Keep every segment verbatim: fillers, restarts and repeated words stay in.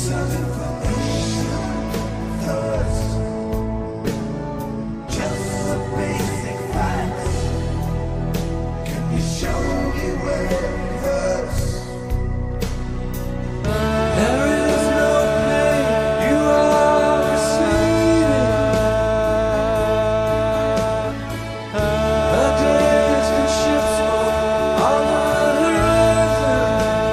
some information first. Just some basic facts. Can you show me where it hurts? There is no pain you are receiving. A distant ship's smoke on the horizon.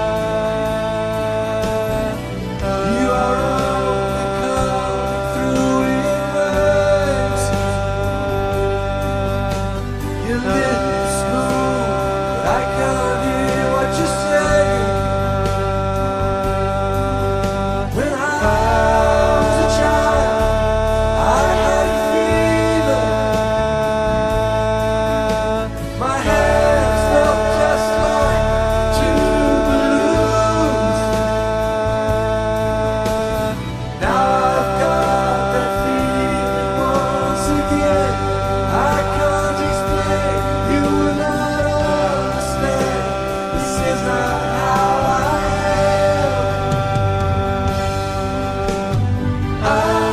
You are only coming through in waves. Your lips move, but I can't hear what you're saying. When I was a child, I had a fever. My hands felt just like two balloons. Now I've got that feeling once again. I can't explain, you will not understand. This is not how I am. I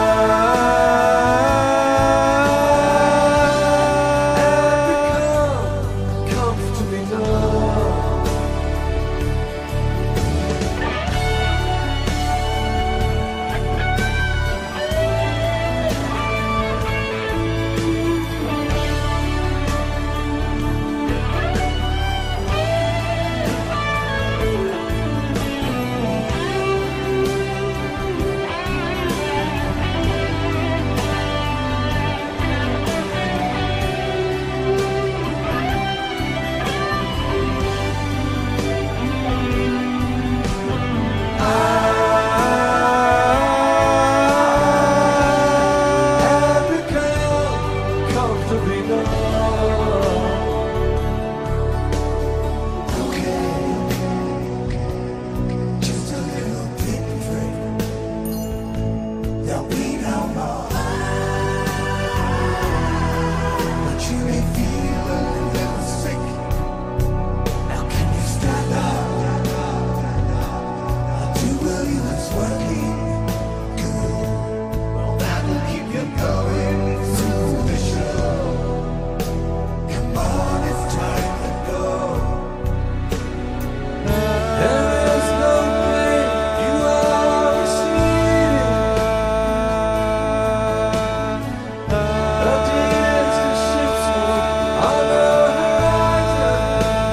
have become comfortably numb. Have become comfortably numb. Okay, just a little bit afraid. There'll be no more. But you may feel a little sick. Now can you stand up? I do believe it's working good. Well, that'll keep you going through the show. Come on, it's time to go. There is no pain you are receiving. A distant ship's smoke on the horizon.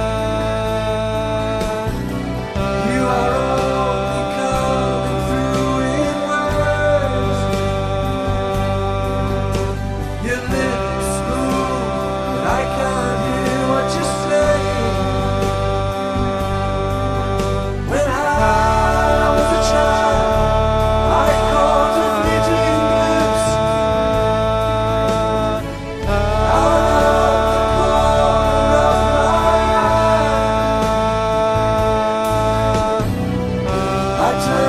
You are only coming through in words. Your lips move, but I can't hear what you're saying. When I was a child, I caught a fleeting glimpse out of the corner of my eye. I turned